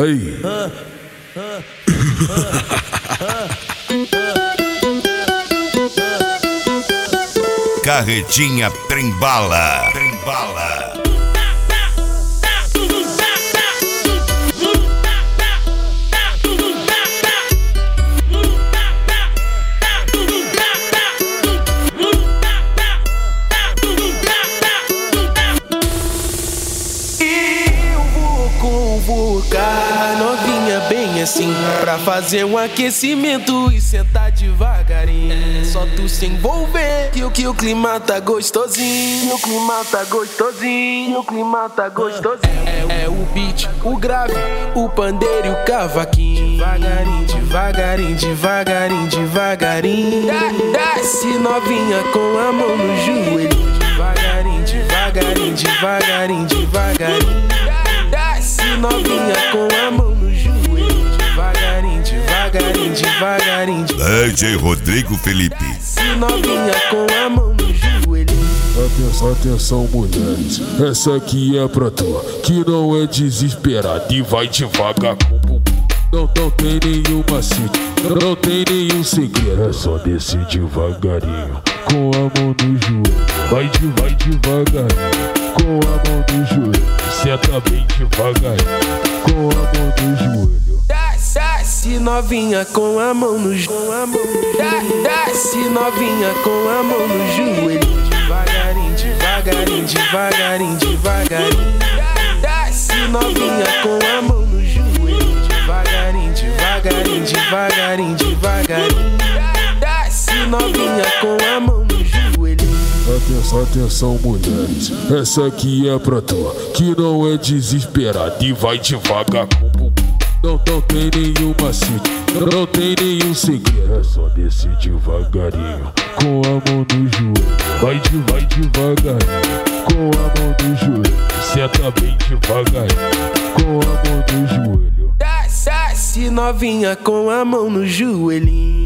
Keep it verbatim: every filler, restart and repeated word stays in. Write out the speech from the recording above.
Aí. Carretinha Trembala. Trembala. Convocar novinha bem assim, pra fazer um aquecimento e sentar devagarinho. Só tu se envolver que o que o clima tá gostosinho. O clima tá gostosinho. O clima tá gostosinho. É, é o beat, o grave, o pandeiro e o cavaquinho. Devagarinho, devagarinho, devagarinho, devagarinho. Desce novinha com a mão no joelho. Devagarinho, devagarinho, devagarinho, devagarinho. Desce novinha com a mão no joelho. Devagarinho, devagarinho, devagarinho, devagarinho. D J Rodrigo Felipe. Desce novinha com a mão no joelho. Atenção, atenção, mulheres, essa aqui é pra tu, que não é desesperado e vai devagar com o bumbum. Não, não tem nenhum macete, não, não tem nenhum segredo. É só descer devagarinho, com a mão no joelho. Vai, de, vai devagarinho, com a mão no joelho. Senta bem devagarinho, com a mão no joelho. Desce novinha com a mão no joelho. Desce novinha com a mão no joelho. Devagarinho, devagarinho, devagarinho, devagarinho. Desce novinha com a mão no joelho. Devagarinho, devagarinho, devagarinho, devagarinho. Desce novinha com a mão no joelho. Atenção, atenção, mulheres, essa aqui é pra tu, que não é desesperado e vai devagar com o bumbum. Não, não tem nenhum macete, não, não tem nenhum segredo. É só descer devagarinho, com a mão no joelho. Vai, de, vai devagarinho, com a mão no joelho. Senta bem devagarinho, com a mão no joelho. Desce novinha com a mão no joelhinho.